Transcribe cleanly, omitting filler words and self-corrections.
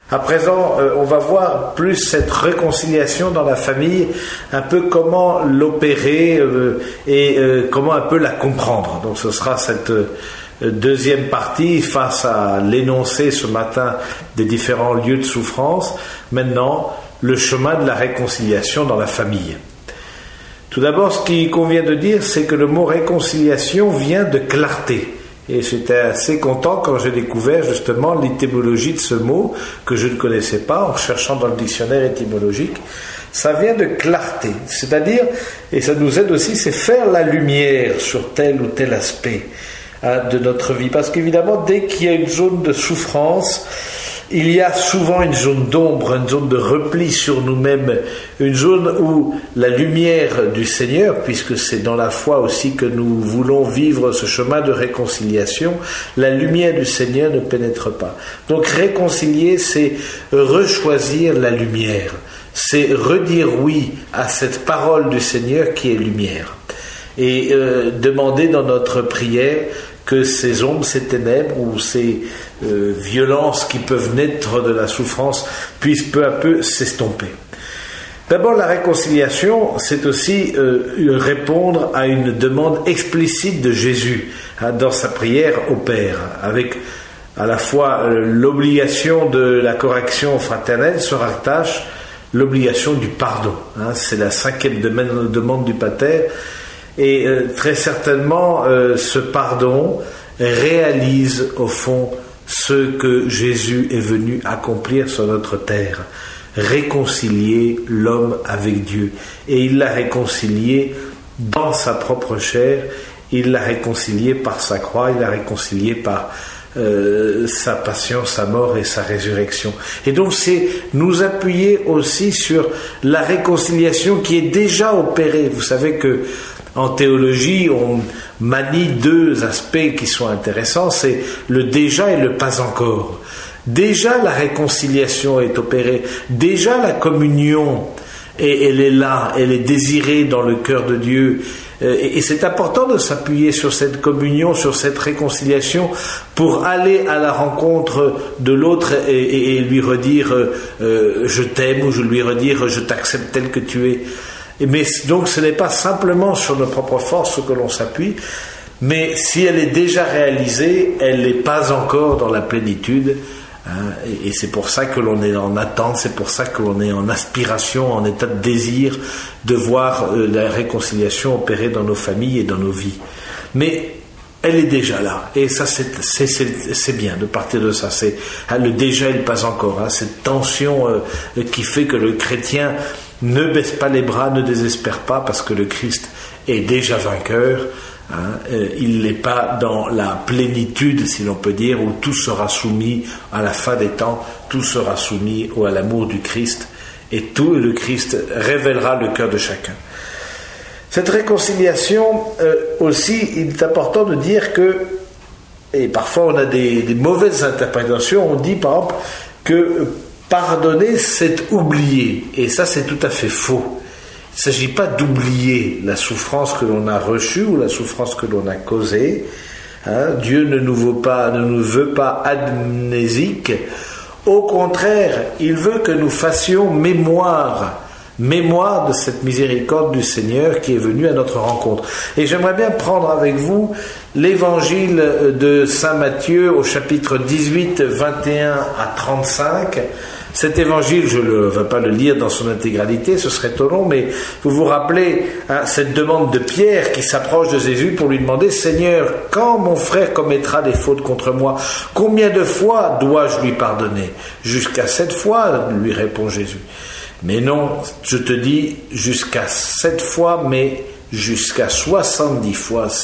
À présent, on va voir plus cette réconciliation dans la famille, un peu comment l'opérer et comment un peu la comprendre. Donc ce sera cette deuxième partie face à l'énoncé ce matin des différents lieux de souffrance. Maintenant, le chemin de la réconciliation dans la famille. Tout d'abord, ce qu'il convient de dire, c'est que le mot réconciliation vient de clarté. Et j'étais assez content quand j'ai découvert justement l'étymologie de ce mot que je ne connaissais pas en cherchant dans le dictionnaire étymologique. Ça vient de clarté, c'est-à-dire, et ça nous aide aussi, c'est faire la lumière sur tel ou tel aspect de notre vie. Parce qu'évidemment, dès qu'il y a une zone de souffrance, il y a souvent une zone d'ombre, une zone de repli sur nous-mêmes, une zone où la lumière du Seigneur, puisque c'est dans la foi aussi que nous voulons vivre ce chemin de réconciliation, la lumière du Seigneur ne pénètre pas. Donc réconcilier, c'est rechoisir la lumière, c'est redire oui à cette parole du Seigneur qui est lumière. Et demander dans notre prière que ces ombres, ces ténèbres ou ces violences qui peuvent naître de la souffrance puissent peu à peu s'estomper. D'abord, la réconciliation, c'est aussi répondre à une demande explicite de Jésus dans sa prière au Père, avec à la fois l'obligation de la correction fraternelle se rattache l'obligation du pardon. C'est la 5e demande du Pater. Et très certainement, ce pardon réalise au fond ce que Jésus est venu accomplir sur notre terre, réconcilier l'homme avec Dieu. Et il l'a réconcilié dans sa propre chair, il l'a réconcilié par sa croix, il l'a réconcilié par sa passion, sa mort et sa résurrection. Et donc c'est nous appuyer aussi sur la réconciliation qui est déjà opérée. Vous savez que en théologie, on manie 2 aspects qui sont intéressants, c'est le déjà et le pas encore. Déjà la réconciliation est opérée, déjà la communion, et elle est là, elle est désirée dans le cœur de Dieu. Et c'est important de s'appuyer sur cette communion, sur cette réconciliation, pour aller à la rencontre de l'autre et lui redire je t'aime, ou je lui redire je t'accepte tel que tu es. Mais donc ce n'est pas simplement sur nos propres forces que l'on s'appuie, mais si elle est déjà réalisée, elle n'est pas encore dans la plénitude. Et c'est pour ça que l'on est en attente, c'est pour ça que l'on est en aspiration, en état de désir de voir la réconciliation opérer dans nos familles et dans nos vies. Mais elle est déjà là, et ça c'est bien de partir de ça. C'est le déjà et le pas encore, cette tension qui fait que le chrétien ne baisse pas les bras, ne désespère pas, parce que le Christ est déjà vainqueur. Il n'est pas dans la plénitude, si l'on peut dire, où tout sera soumis à la fin des temps, tout sera soumis à l'amour du Christ, et tout le Christ révélera le cœur de chacun. Cette réconciliation aussi, il est important de dire que, et parfois on a des mauvaises interprétations, on dit par exemple que pardonner c'est oublier, et ça c'est tout à fait faux. Il ne s'agit pas d'oublier la souffrance que l'on a reçue ou la souffrance que l'on a causée. Dieu ne nous veut pas amnésiques. Au contraire, il veut que nous fassions mémoire de cette miséricorde du Seigneur qui est venu à notre rencontre. Et j'aimerais bien prendre avec vous l'évangile de Saint Matthieu au chapitre 18, 21 à 35. Cet évangile, je ne vais pas le lire dans son intégralité, ce serait trop long, mais vous vous rappelez cette demande de Pierre qui s'approche de Jésus pour lui demander « Seigneur, quand mon frère commettra des fautes contre moi, combien de fois dois-je lui pardonner ?» « Jusqu'à 7 fois, lui répond Jésus. « Mais non, je te dis jusqu'à 7 fois, mais jusqu'à 70 fois 7 fois. »